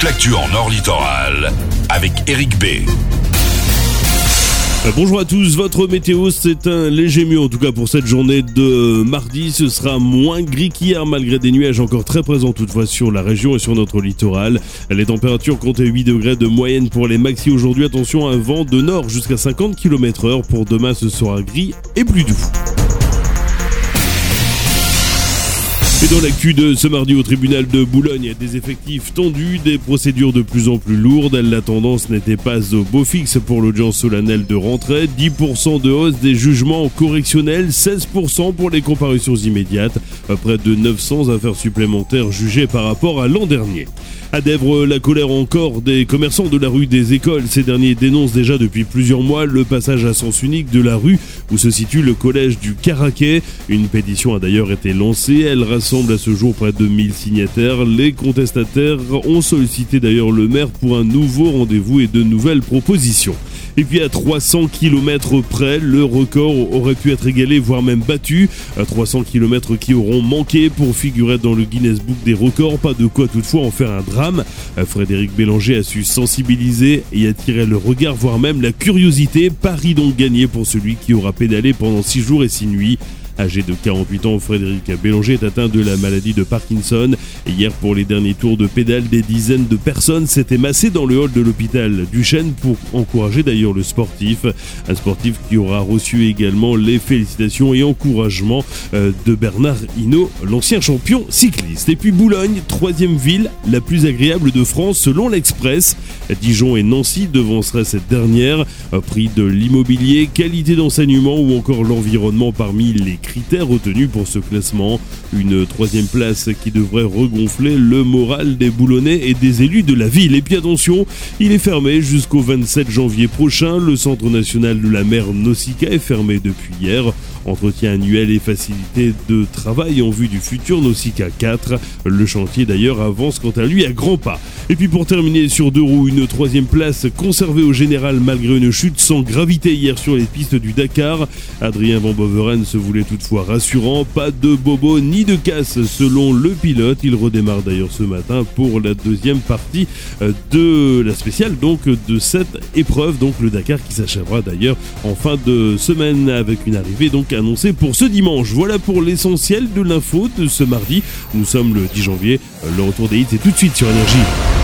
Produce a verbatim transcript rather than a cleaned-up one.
l'actu en Nord Littoral avec Eric B. Bonjour à tous, votre météo, c'est un léger mieux en tout cas pour cette journée de mardi. Ce sera moins gris qu'hier malgré des nuages encore très présents toutefois sur la région et sur notre littoral. Les températures comptent huit degrés de moyenne pour les maxi aujourd'hui. Attention, un vent de nord jusqu'à cinquante kilomètres heure. Pour demain, ce sera gris et plus doux. Et dans l'actu de ce mardi au tribunal de Boulogne, des effectifs tendus, des procédures de plus en plus lourdes. La tendance n'était pas au beau fixe pour l'audience solennelle de rentrée. dix pour cent de hausse des jugements correctionnels, seize pour cent pour les comparutions immédiates. Près de neuf cents affaires supplémentaires jugées par rapport à l'an dernier. À Dèvres, la colère encore des commerçants de la rue des Écoles. Ces derniers dénoncent déjà depuis plusieurs mois le passage à sens unique de la rue où se situe le collège du Caraquet. Une pétition a d'ailleurs été lancée. Elle rassemble à ce jour près de mille signataires. Les contestataires ont sollicité d'ailleurs le maire pour un nouveau rendez-vous et de nouvelles propositions. Et puis à trois cents kilomètres près, le record aurait pu être égalé, voire même battu. À trois cents kilomètres qui auront manqué pour figurer dans le Guinness Book des records. Pas de quoi toutefois en faire un drame. Frédéric Bélanger a su sensibiliser et attirer le regard, voire même la curiosité. Paris donc gagné pour celui qui aura pédalé pendant six jours et six nuits. Âgé de quarante-huit ans, Frédéric Bélanger est atteint de la maladie de Parkinson. Hier, pour les derniers tours de pédale, des dizaines de personnes s'étaient massées dans le hall de l'hôpital Duchesne pour encourager d'ailleurs le sportif. Un sportif qui aura reçu également les félicitations et encouragements de Bernard Hinault, l'ancien champion cycliste. Et puis Boulogne, troisième ville la plus agréable de France selon l'Express. Dijon et Nancy devanceraient cette dernière. Prix de l'immobilier, qualité d'enseignement ou encore l'environnement parmi les critères retenus pour ce classement. Une troisième place qui devrait regonfler le moral des Boulonnais et des élus de la ville. Et puis attention, il est fermé jusqu'au vingt-sept janvier prochain. Le Centre national de la mer Nausicaa est fermé depuis hier. Entretien annuel et facilité de travail en vue du futur Nausicaa quatre. Le chantier d'ailleurs avance quant à lui à grands pas. Et puis pour terminer sur deux roues, une troisième place conservée au général malgré une chute sans gravité hier sur les pistes du Dakar. Adrien Van Boveren se voulait toutefois rassurant, pas de bobo ni de casse selon le pilote. Il redémarre d'ailleurs ce matin pour la deuxième partie de la spéciale donc de cette épreuve, donc le Dakar qui s'achèvera d'ailleurs en fin de semaine avec une arrivée donc annoncée pour ce dimanche. Voilà pour l'essentiel de l'info de ce mardi. Nous sommes le dix janvier. Le retour des hits est tout de suite sur Énergie.